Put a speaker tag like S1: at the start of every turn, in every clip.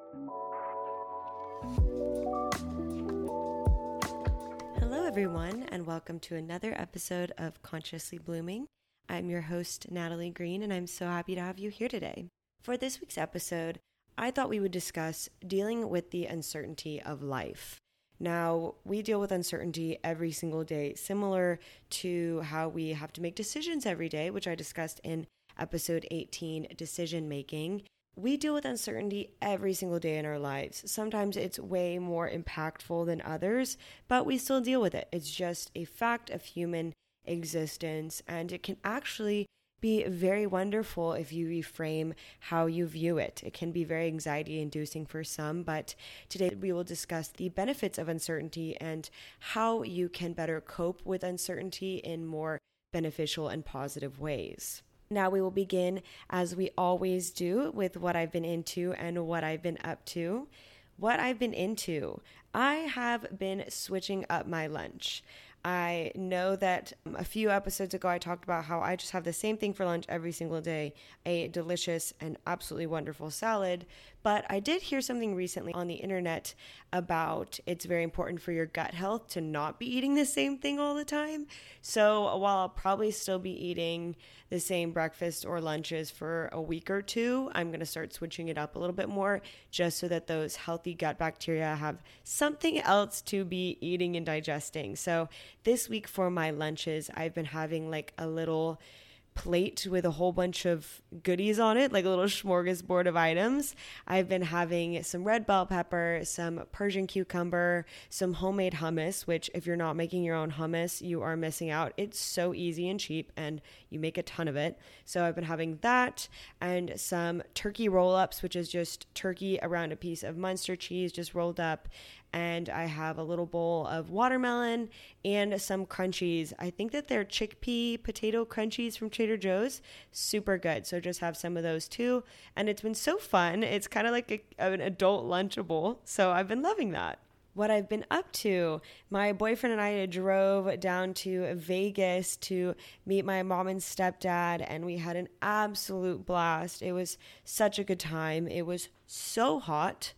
S1: Hello, everyone, and welcome to another episode of Consciously Blooming. I'm your host, Natalie Green, and I'm so happy to have you here today. For this week's episode, I thought we would discuss dealing with the uncertainty of life. Now, we deal with uncertainty every single day, similar to how we have to make decisions every day, which I discussed in episode 18, Decision Making. We deal with uncertainty every single day in our lives. Sometimes it's way more impactful than others, but we still deal with it. It's just a fact of human existence, and it can actually be very wonderful if you reframe how you view it. It can be very anxiety-inducing for some, but today we will discuss the benefits of uncertainty and how you can better cope with uncertainty in more beneficial and positive ways. Now we will begin, as we always do, with what I've been into and what I've been up to. What I've been into, I have been switching up my lunch. I know that a few episodes ago I talked about how I just have the same thing for lunch every single day, a delicious and absolutely wonderful salad. But I did hear something recently on the internet about it's very important for your gut health to not be eating the same thing all the time. So while I'll probably still be eating the same breakfast or lunches for a week or two, I'm going to start switching it up a little bit more just so that those healthy gut bacteria have something else to be eating and digesting. So this week for my lunches, I've been having like a little plate with a whole bunch of goodies on it, like a little smorgasbord of items. I've been having some red bell pepper, some Persian cucumber, some homemade hummus, which if you're not making your own hummus, you are missing out. It's so easy and cheap and you make a ton of it. So I've been having that and some turkey roll-ups, which is just turkey around a piece of Munster cheese just rolled up. And I have a little bowl of watermelon and some crunchies. I think that they're chickpea potato crunchies from Trader Joe's. Super good. So just have some of those too. And it's been so fun. It's kind of like an adult Lunchable. So I've been loving that. What I've been up to, my boyfriend and I drove down to Vegas to meet my mom and stepdad, and we had an absolute blast. It was such a good time. It was so hot.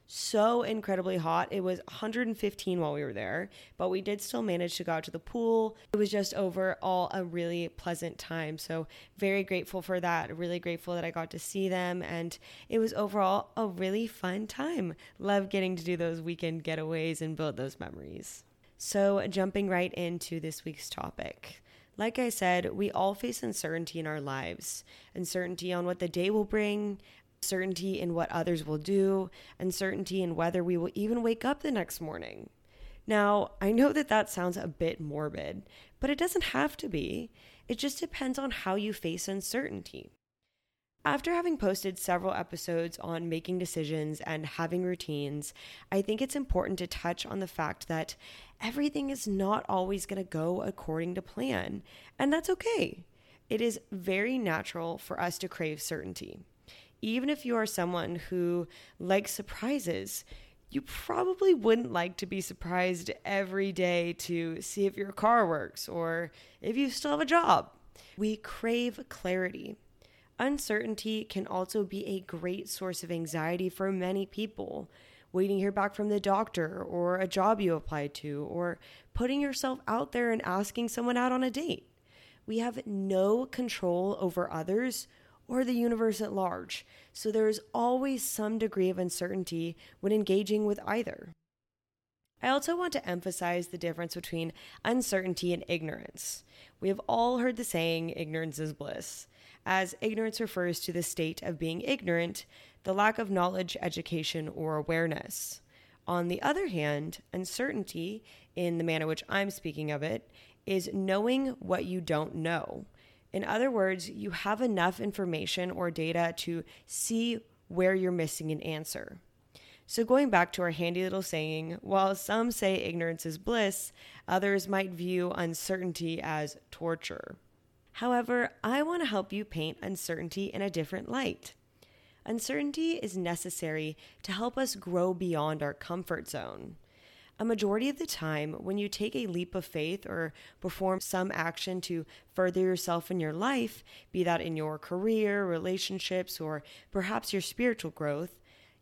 S1: So incredibly hot. It was 115 while we were there, but we did still manage to go out to the pool. It was just overall a really pleasant time. So very grateful for that. Really grateful that I got to see them, and it was overall a really fun time. Love getting to do those weekend getaways and build those memories. So jumping right into this week's topic. Like I said, we all face uncertainty in our lives. Uncertainty on what the day will bring, uncertainty in what others will do, uncertainty in whether we will even wake up the next morning. Now, I know that sounds a bit morbid, but it doesn't have to be. It just depends on how you face uncertainty. After having posted several episodes on making decisions and having routines, I think it's important to touch on the fact that everything is not always going to go according to plan, and that's okay. It is very natural for us to crave certainty. Even if you are someone who likes surprises, you probably wouldn't like to be surprised every day to see if your car works or if you still have a job. We crave clarity. Uncertainty can also be a great source of anxiety for many people. Waiting to hear back from the doctor or a job you applied to, or putting yourself out there and asking someone out on a date. We have no control over others or the universe at large, so there is always some degree of uncertainty when engaging with either. I also want to emphasize the difference between uncertainty and ignorance. We have all heard the saying, ignorance is bliss, as ignorance refers to the state of being ignorant, the lack of knowledge, education, or awareness. On the other hand, uncertainty, in the manner which I'm speaking of it, is knowing what you don't know. In other words, you have enough information or data to see where you're missing an answer. So going back to our handy little saying, while some say ignorance is bliss, others might view uncertainty as torture. However, I want to help you paint uncertainty in a different light. Uncertainty is necessary to help us grow beyond our comfort zone. A majority of the time, when you take a leap of faith or perform some action to further yourself in your life, be that in your career, relationships, or perhaps your spiritual growth,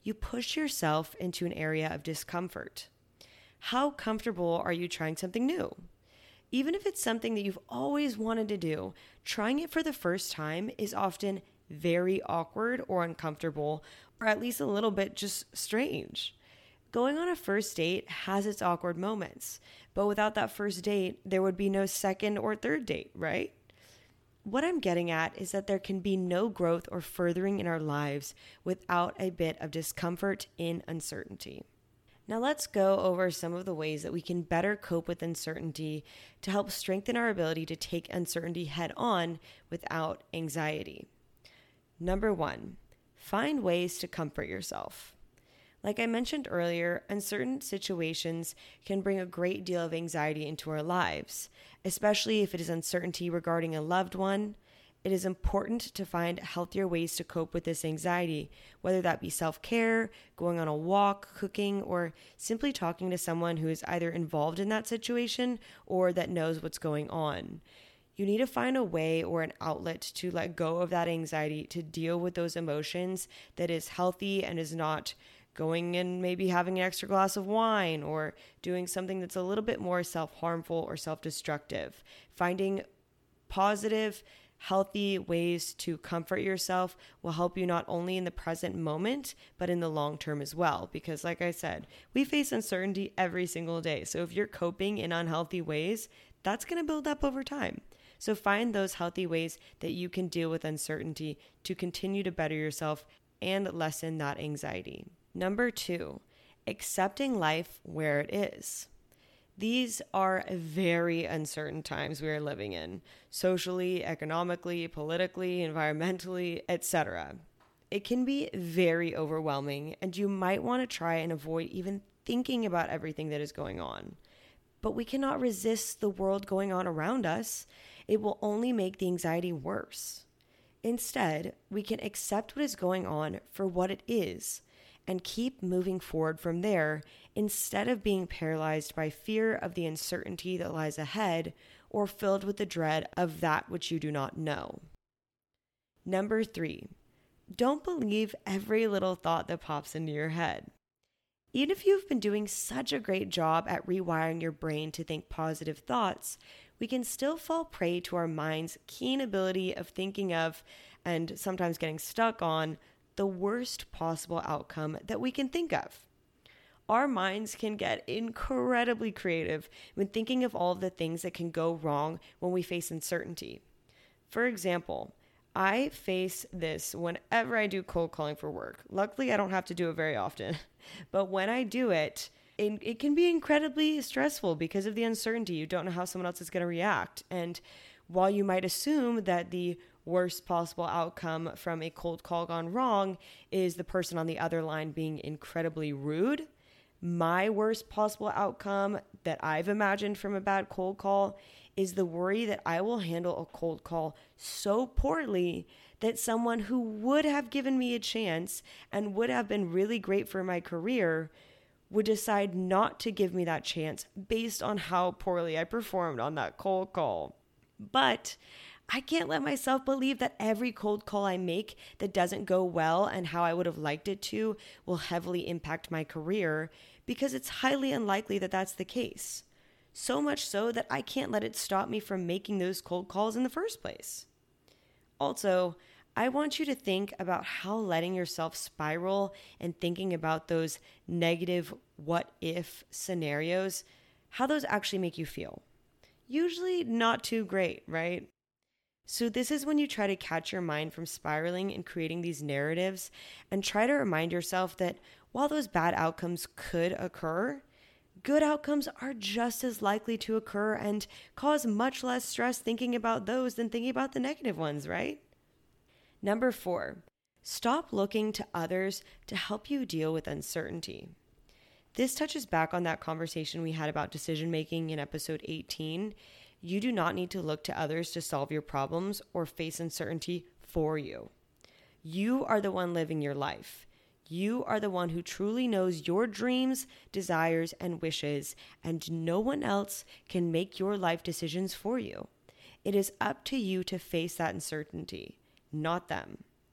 S1: you push yourself into an area of discomfort. How comfortable are you trying something new? Even if it's something that you've always wanted to do, trying it for the first time is often very awkward or uncomfortable, or at least a little bit just strange. Going on a first date has its awkward moments, but without that first date, there would be no second or third date, right? What I'm getting at is that there can be no growth or furthering in our lives without a bit of discomfort in uncertainty. Now let's go over some of the ways that we can better cope with uncertainty to help strengthen our ability to take uncertainty head on without anxiety. Number 1, find ways to comfort yourself. Like I mentioned earlier, uncertain situations can bring a great deal of anxiety into our lives, especially if it is uncertainty regarding a loved one. It is important to find healthier ways to cope with this anxiety, whether that be self-care, going on a walk, cooking, or simply talking to someone who is either involved in that situation or that knows what's going on. You need to find a way or an outlet to let go of that anxiety, to deal with those emotions that is healthy and is not going and maybe having an extra glass of wine or doing something that's a little bit more self-harmful or self-destructive. Finding positive, healthy ways to comfort yourself will help you not only in the present moment, but in the long term as well. Because like I said, we face uncertainty every single day. So if you're coping in unhealthy ways, that's going to build up over time. So find those healthy ways that you can deal with uncertainty to continue to better yourself and lessen that anxiety. Number 2, accepting life where it is. These are very uncertain times we are living in, socially, economically, politically, environmentally, etc. It can be very overwhelming, and you might want to try and avoid even thinking about everything that is going on. But we cannot resist the world going on around us. It will only make the anxiety worse. Instead, we can accept what is going on for what it is and keep moving forward from there instead of being paralyzed by fear of the uncertainty that lies ahead or filled with the dread of that which you do not know. Number 3, don't believe every little thought that pops into your head. Even if you've been doing such a great job at rewiring your brain to think positive thoughts, we can still fall prey to our mind's keen ability of thinking of, and sometimes getting stuck on, the worst possible outcome that we can think of. Our minds can get incredibly creative when thinking of all of the things that can go wrong when we face uncertainty. For example, I face this whenever I do cold calling for work. Luckily, I don't have to do it very often, but when I do it, it can be incredibly stressful because of the uncertainty. You don't know how someone else is going to react. And while you might assume that the worst possible outcome from a cold call gone wrong is the person on the other line being incredibly rude, my worst possible outcome that I've imagined from a bad cold call is the worry that I will handle a cold call so poorly that someone who would have given me a chance and would have been really great for my career would decide not to give me that chance based on how poorly I performed on that cold call. But I can't let myself believe that every cold call I make that doesn't go well and how I would have liked it to will heavily impact my career, because it's highly unlikely that that's the case. So much so that I can't let it stop me from making those cold calls in the first place. Also, I want you to think about how letting yourself spiral and thinking about those negative what if scenarios, how those actually make you feel. Usually not too great, right? So this is when you try to catch your mind from spiraling and creating these narratives, and try to remind yourself that while those bad outcomes could occur, good outcomes are just as likely to occur and cause much less stress thinking about those than thinking about the negative ones, right? Number 4, stop looking to others to help you deal with uncertainty. This touches back on that conversation we had about decision making in episode 18. You do not need to look to others to solve your problems or face uncertainty for you. You are the one living your life. You are the one who truly knows your dreams, desires, and wishes, and no one else can make your life decisions for you. It is up to you to face that uncertainty, not them.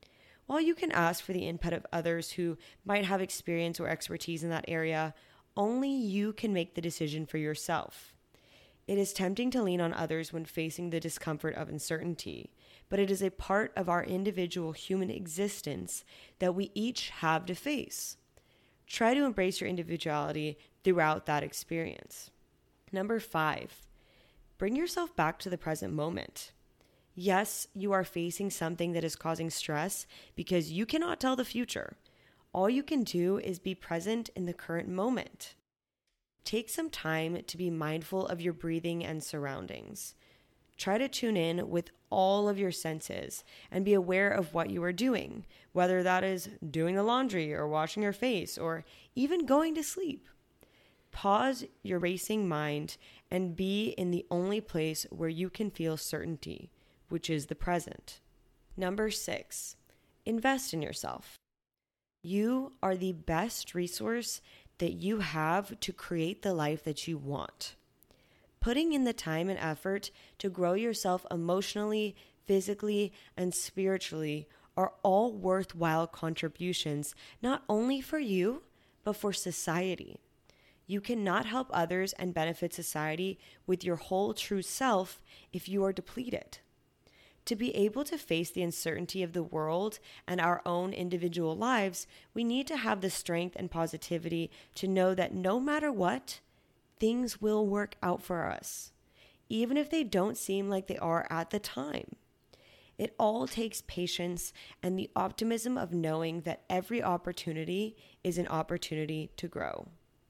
S1: While you can ask for the input of others who might have experience or expertise in that area, only you can make the decision for yourself. It is tempting to lean on others when facing the discomfort of uncertainty, but it is a part of our individual human existence that we each have to face. Try to embrace your individuality throughout that experience. Number 5, bring yourself back to the present moment. Yes, you are facing something that is causing stress because you cannot tell the future. All you can do is be present in the current moment. Take some time to be mindful of your breathing and surroundings. Try to tune in with all of your senses and be aware of what you are doing, whether that is doing the laundry or washing your face or even going to sleep. Pause your racing mind and be in the only place where you can feel certainty, which is the present. Number 6, invest in yourself. You are the best resource that you have to create the life that you want. Putting in the time and effort to grow yourself emotionally, physically, and spiritually are all worthwhile contributions, not only for you, but for society. You cannot help others and benefit society with your whole true self if you are depleted. To be able to face the uncertainty of the world and our own individual lives, we need to have the strength and positivity to know that no matter what, things will work out for us, even if they don't seem like they are at the time. It all takes patience and the optimism of knowing that every opportunity is an opportunity to grow.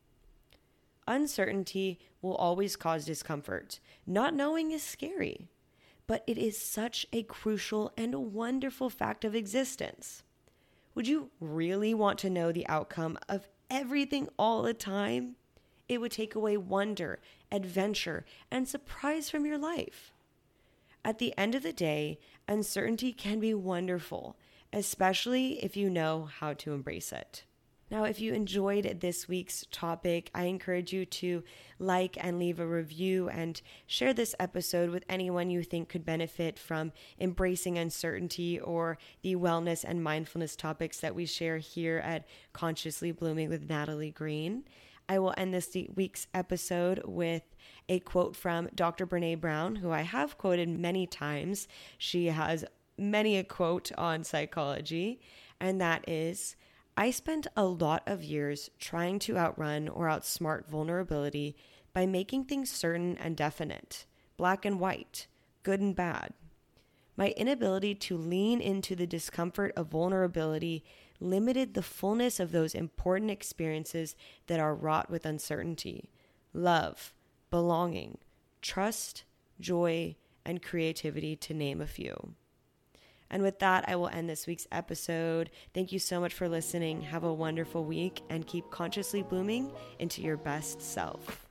S1: Uncertainty will always cause discomfort. Not knowing is scary, but it is such a crucial and wonderful fact of existence. Would you really want to know the outcome of everything all the time? It would take away wonder, adventure, and surprise from your life. At the end of the day, uncertainty can be wonderful, especially if you know how to embrace it. Now, if you enjoyed this week's topic, I encourage you to like and leave a review and share this episode with anyone you think could benefit from embracing uncertainty or the wellness and mindfulness topics that we share here at Consciously Blooming with Natalie Green. I will end this week's episode with a quote from Dr. Brené Brown, who I have quoted many times. She has many a quote on psychology, and that is, "I spent a lot of years trying to outrun or outsmart vulnerability by making things certain and definite, black and white, good and bad. My inability to lean into the discomfort of vulnerability limited the fullness of those important experiences that are wrought with uncertainty, love, belonging, trust, joy, and creativity, to name a few." And with that, I will end this week's episode. Thank you so much for listening. Have a wonderful week and keep consciously blooming into your best self.